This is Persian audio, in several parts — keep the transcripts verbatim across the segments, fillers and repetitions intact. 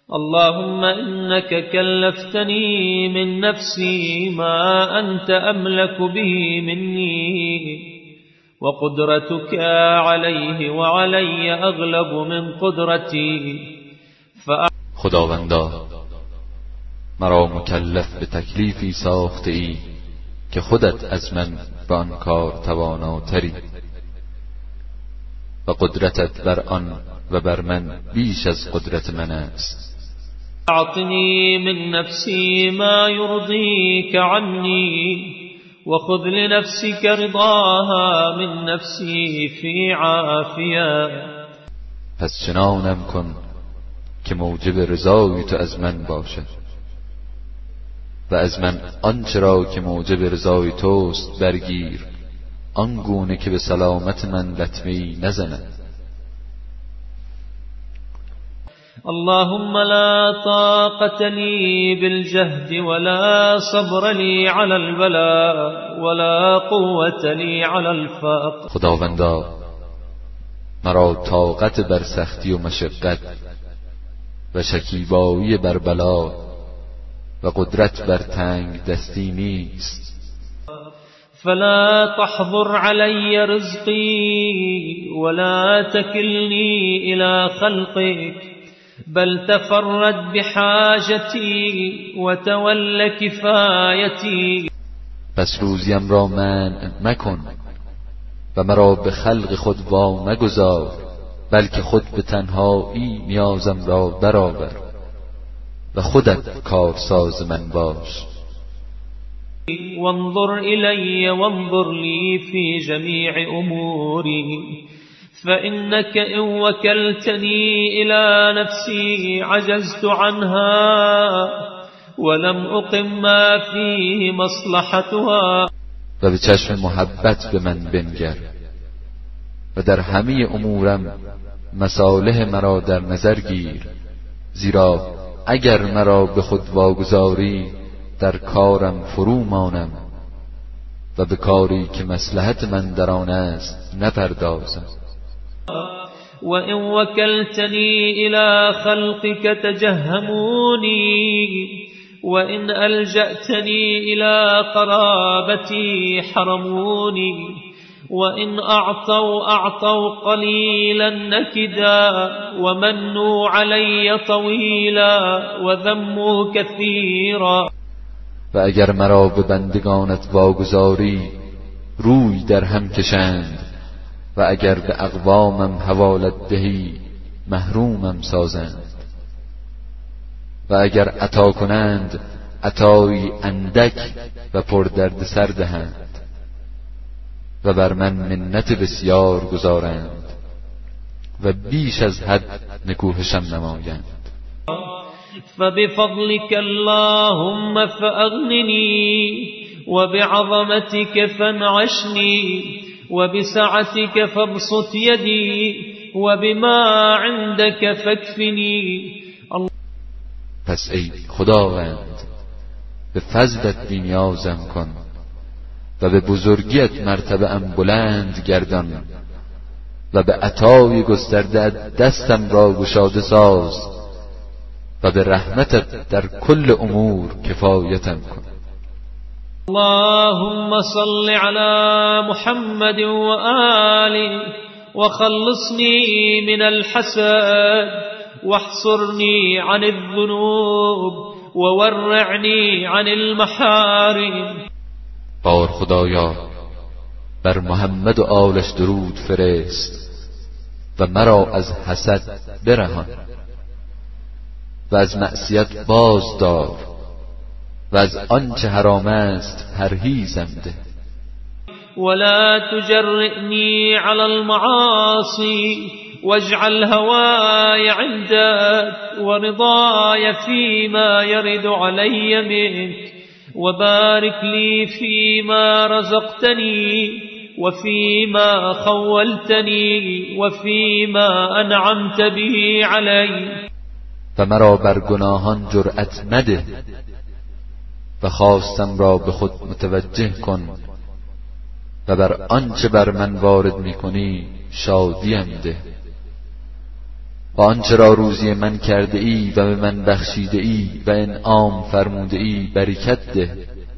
اللهم إنك كلفتني من نفسي ما أنت أملك به مني وقدرتك عليه وعلي أغلب من قدرتي. خداوندا مرا مکلف به تکلیفی ساخته ای که خودت از من به آن کار تواناتری و قدرتت بر آن و بر من بیش از قدرت من است. اعطنی من نفسی ما یرضیک عنی وخذ لنفسك رضاها من نفسی فی عافیه. پس چنانم کن که موجب رضای تو از من باشد و از من آنچه را که موجب رضای توست برگیر، آنگونه که به سلامت من لطمه‌ای نزند. اللهم لا طاقة لي بالجهد ولا صبر لي على البلاء ولا قوة لي على الفقر. خداوندا مرا طاقت بر سختی و مشقت و شکیبایی بر بلا و قدرت بر تنگ دستی نیست. فلا تحضر علی رزقی ولا تکلنی الى خلقك بل تفرد بحاجتی وتول کفایتی. پس روزیم را منع مکن و مرا به خلق خود وا مگذار، بلکه خود به تنهایی نیازم را برآور و خودت کارساز من باش. وانظر الی وانظر لی فی جمیع اموری فإنك إن وكلتني إلى نفسي عجزت عنها ولم أقم ما فيه مصلحتها. و به چشم محبت به من بنگر و در همه امورم مصالح مرا در نظر گیر، زیرا اگر مرا به خود واگذاری در کارم فرو مانم و به کاری که مصلحت من در آن است نپردازم. وإن وكلتني إلى خلقك تجهموني وإن ألجأتني إلى قرابتي حرموني وإن أعطوا أعطوا قليلا نكدا ومنوا علي طويلا وذموا كثيرا. و اگر مرا به بندگانت واگذاری روی در هم کشند و اگر به اقوامم حوالت دهی محرومم سازند و اگر عطا کنند عطایی اندک و پر درد سر دهند و بر من منت بسیار گذارند و بیش از حد نکوهشم نمایند. فبفضلك اللهم فأغنني وبعظمتك فانعشني وبسعتك فابسط يدي وبما عندك فاكفني. پس ای خداوند به فضلت بی‌نیازم کن و به بزرگیت مرتبه ام بلند گردان و به عطای گسترده دستم را گشاده ساز و به رحمتت در کل امور کفایتم کن. اللهم صل على محمد وآله وخلصني من الحسد واحصرني عن الذنوب وورعني عن المحارم. بار خدایا بر محمد و آلش درود فرست و مرا از حسد برهان و از معصیت باز دار و از آنچه حرام است پرهیزم ده. ولا تجرئني على المعاصي واجعل هواي عندك ورضاي فيما يرد علي منك وبارك لي فيما رزقتني وفيما خولتني وفيما أنعمت به علي. و مرا بر گناهان جرأت مده و خواستم را به خود متوجه کن و بر آنچه بر من وارد میکنی شادیم ده و آنچه را روزی من کرده ای و به من بخشیده ای و انعام فرموده ای برکت ده.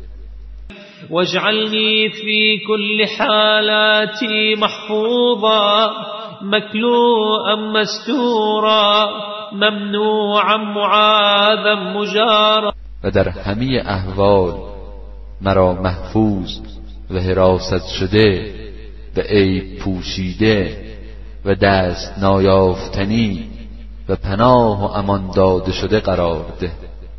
واجعلني في كل حالاتي محفوظا مكلوءا مستورا ممنوعا معاذا مجارا. و در همه احوال مرا محفوظ و حراست شده و عیب پوشیده و دست نایافتنی و پناه و امان داده شده قرار ده.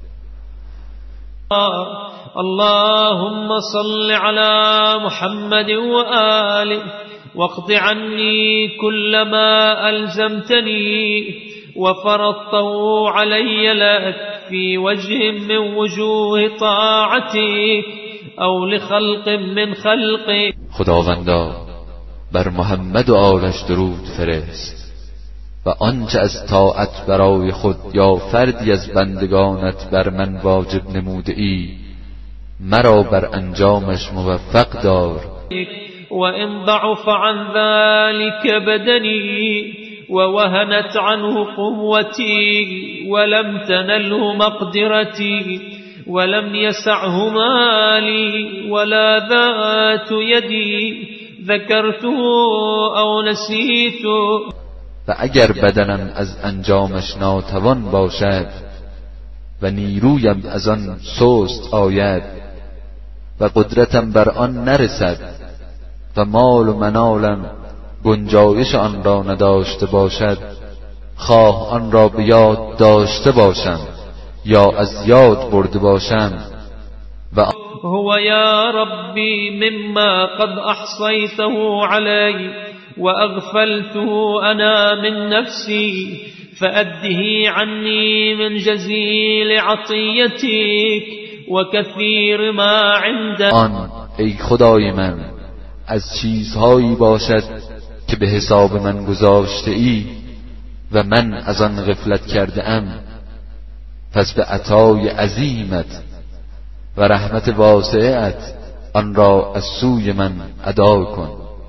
اللهم صل على محمد وآله واقض عني كل ما ألزمتني وفرضته علي لك في وجه من وجوه طاعتك أو لخلق من خلقك. خداوندا بر محمد و آلش درود فرست و آنچه از طاعت برای خود یا فردی از بندگانت بر من واجب نموده ای مرا بر انجامش موفق دار. وإن ضعف عن ذلك بدني ووهنت عنه قوتي ولم تنله مقدرتي ولم يسعه مالي ولا ذات يدي ذكرته أو نسيته. و اگر بدنم از انجامش ناتوان باشد و نیرویم از آن سست آید و قدرتم بر آن نرسد و مال و منالم گنجایش آن را نداشته باشد، خواه آن را به یاد داشته باشم یا از یاد برده باشم. و هو یا ربی مما قد احصیته علی واغفلته انا من نفسی فأده عنی من جزیل عطیتک وكثیر ما عندك. آن ای خدای من از چیزهایی باشد که به حساب من گذاشته ای و من از آن غفلت کرده ام، پس به عطای عظیمت و رحمت واسعت آن را از سوی من ادا کن.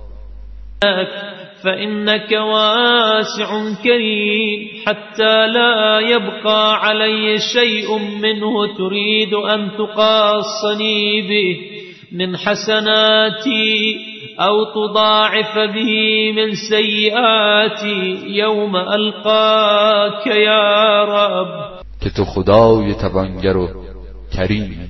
فإنك واسع كريم حتى لا يبقى علي شيء منه تريد أن تقاصني به من حسناتي أو تضاعف به من سيئاتي يوم ألقاك يا رب. که تو خدای توانگر و کریم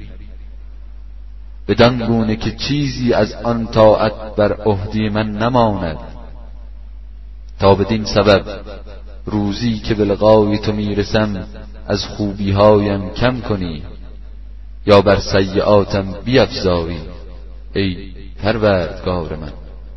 بدان گونه که چیزی از آن طاعت بر عهده من نماند تا بدین سبب روزی که به لقای تو میرسم از خوبیهایم کم کنی یا بر سیئاتم بیفزایی ای پروردگار من.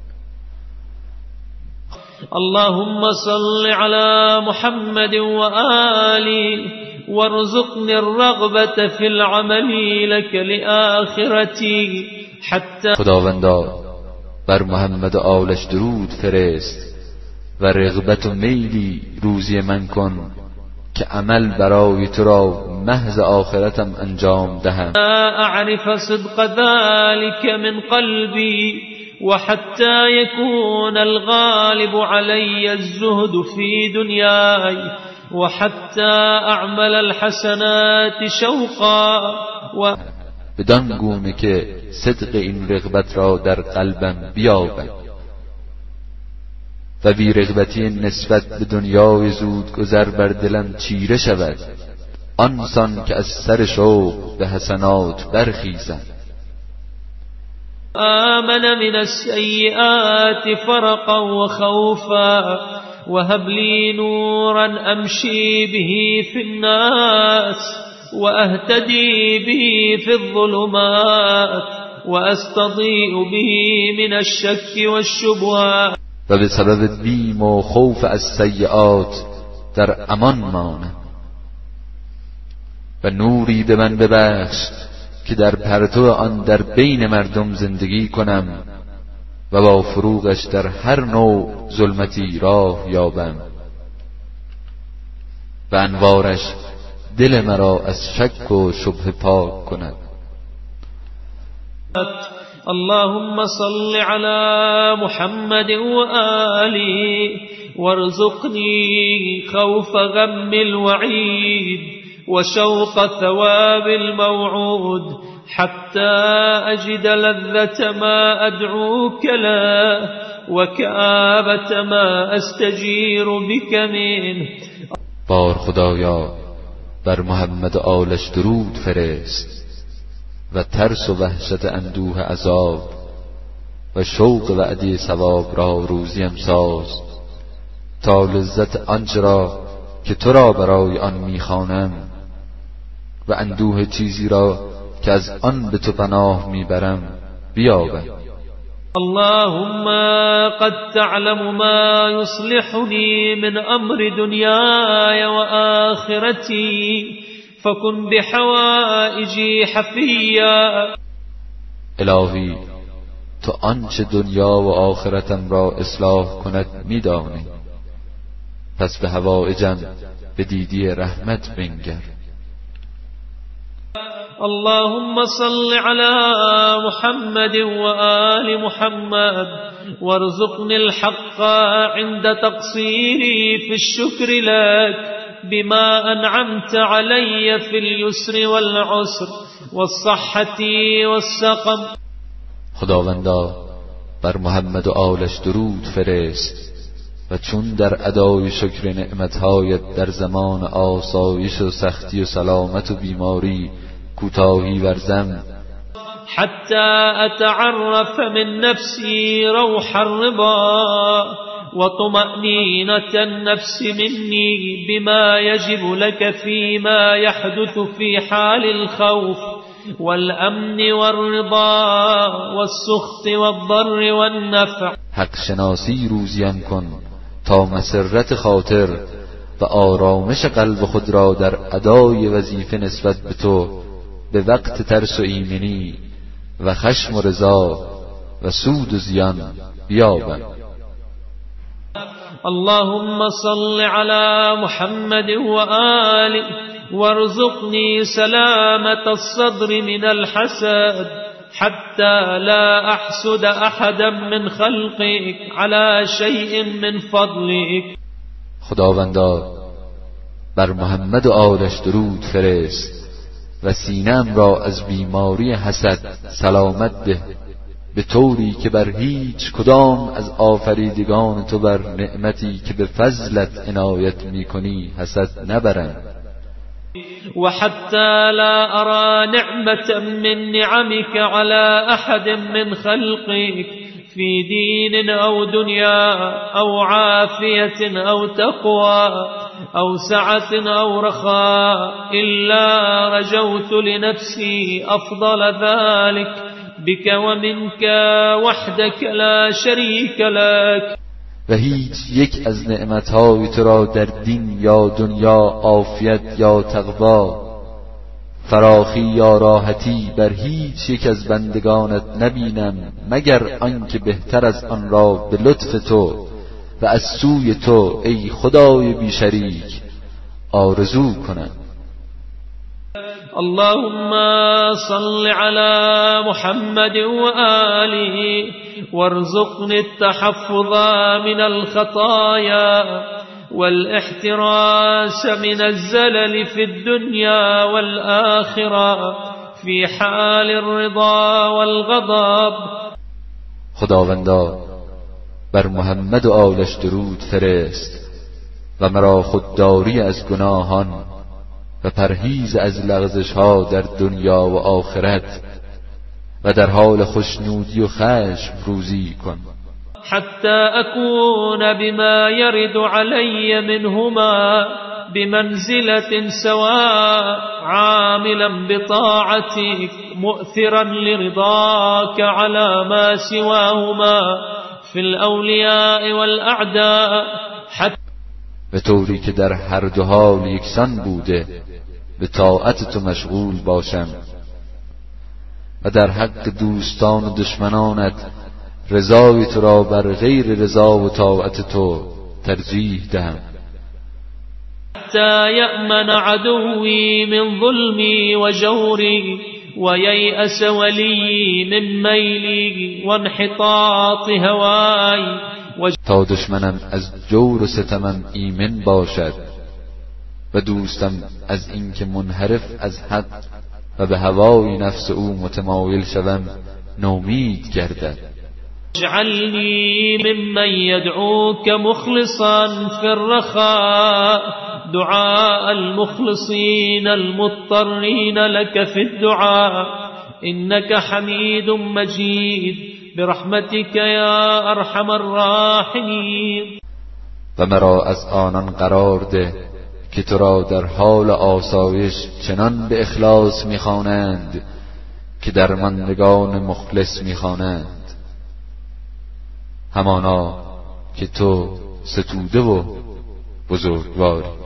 اللهم صل على محمد وآله وارزقني الرغبة في العمل لك لآخرتي حتى. خداوندا بر محمد و آلش درود فرست و رغبت و میلی روزی من کن که عمل برای تو را محض آخرتم انجام دهم. اعرف صدق ذلك من قلبي وحتى يكون الغالب علي الزهد في دنياي وحتى اعمل الحسنات شوقا و بدان گونه که صدق این رغبت را در قلبم بیابد و بی رغبتی نسبت به دنیای زود گذر بر دلم چیره شود، آنسان که از سر شوق به حسنات برخیزم. آمن من السیئات فرقا و خوفا وهب لی نورا امشی به فی الناس واهتدی به فی الظلمات واستضیء به من الشک والشبهات. و به سبب بیم و خوف از سیئات در امان مانم و نوری به من ببخش که در پرتو آن در بین مردم زندگی کنم و با فروغش در هر نوع ظلمتی راه یابم و انوارش دل مرا از شک و شبهه پاک کند. اللهم صل على محمد وآله وارزقني خوف غم الوعيد وشوق ثواب الموعود حتى أجد لذة ما أدعوك له وكآبة ما أستجير بك منه. بار خدایا بر محمد و آلش درود فرست و ترس و وحشت اندوه عذاب و شوق وعده ثواب را روزیم ساز تا لذت آنچه را که تو را برای آن میخوانم و اندوه چیزی را که از آن به تو پناه میبرم بیابم. اللهم قد تعلم ما يصلحني من أمر دنياي وآخرتي فكن بحوائجي حفيا. الهی تو آنچه دنیا و آخرتم را اصلاح کند میدانی، پس به حوائجم به دیدی رحمت بنگر. اللهم صل على محمد وآل محمد وارزقني الحق عند تقصيري في الشكر لك بما أنعمت علي في اليسر والعسر والصحة والسقم. خداوندا بر محمد و آلش درود فرست و چون در ادای شکر نعمتهایت در زمان آسایش و سختی و سلامت و بیماری کوتاهی ورزم حتى أتعرف من نفسي روح الرضا وطمأنينة النفس مني بما يجب لك فيما يحدث في حال الخوف والأمن والرضا والسخط والضر والنفع. حق شناسی روزیم کن تا مسرت خاطر و آرامش قلب خود را در ادای وظیفه نسبت به تو به وقت ترس و ایمنی و خشم و رضا و سود و زیان بیابم. اللهم صل على محمد وآله وارزقني سلامة الصدر من الحسد حتى لا أحسد أحدا من خلقك على شيء من فضلك. خداوندا بر محمد و آلش درود فرست و سینم را از بیماری حسد سلامت ده، به طوری که بر هیچ کدام از آفریدگان تو بر نعمتی که به فضلت عنایت میکنی حسد نبرند. وحتى لا أرى نعمة من نعمك على أحد من خلقك في دين أو دنيا أو عافية أو تقوى أو سعة أو رخاء إلا رجوت لنفسي أفضل ذلك بك ومنك وحدك لا شريك لك. و هیچ یک از نعمتهای تو را در دین یا دنیا، عافیت یا تقوا، فراخی یا راحتی بر هیچ یک از بندگانت نبینم مگر آنکه بهتر از آن را به لطف تو و از سوی تو ای خدای بی شریک آرزو کنم. اللهم صل على محمد وآله وارزقني التحفظ من الخطايا والاحتراس من الزلل في الدنيا والآخرة في حال الرضا والغضب. خداوندا بر محمد و آلش درود فرست و مرا خودداری از گناهان و پرهیز از لغزش ها در دنیا و آخرت و در حال خوشنودی و خشم روزی کن. حتى أكون بما يرد علي منهما بمنزلة سواء عاملا بطاعتك مؤثرا لرضاك على ما سواهما في الأولياء والأعداء. به طوری که در هر دو حال یکسان بوده به طاعت تو مشغول باشم و در حق دوستان و دشمنانت رضای تو را بر غیر رضا و طاعت تو ترجیح دهم. حتى يأمن عدوي من ظلمي وجوري وييأس ولي من ميلي وانحطاط هواي تا دشمنم از جور و ستمم ایمن باشد و دوستم از اینکه منحرف از حد و به هوای نفس او متمایل شوم نومید گردد. اجعلني ممن يدعوك مخلصا في الرخاء دعاء المخلصين المضطرين لك في الدعاء إنك حميد مجيد برحمتك يا أرحم الراحمين. و مرا از آنان قرار ده که تو را در حال آسایش چنان به اخلاص می‌خوانند که درماندگان مخلص می‌خوانند، همانا که تو ستوده و بزرگواری.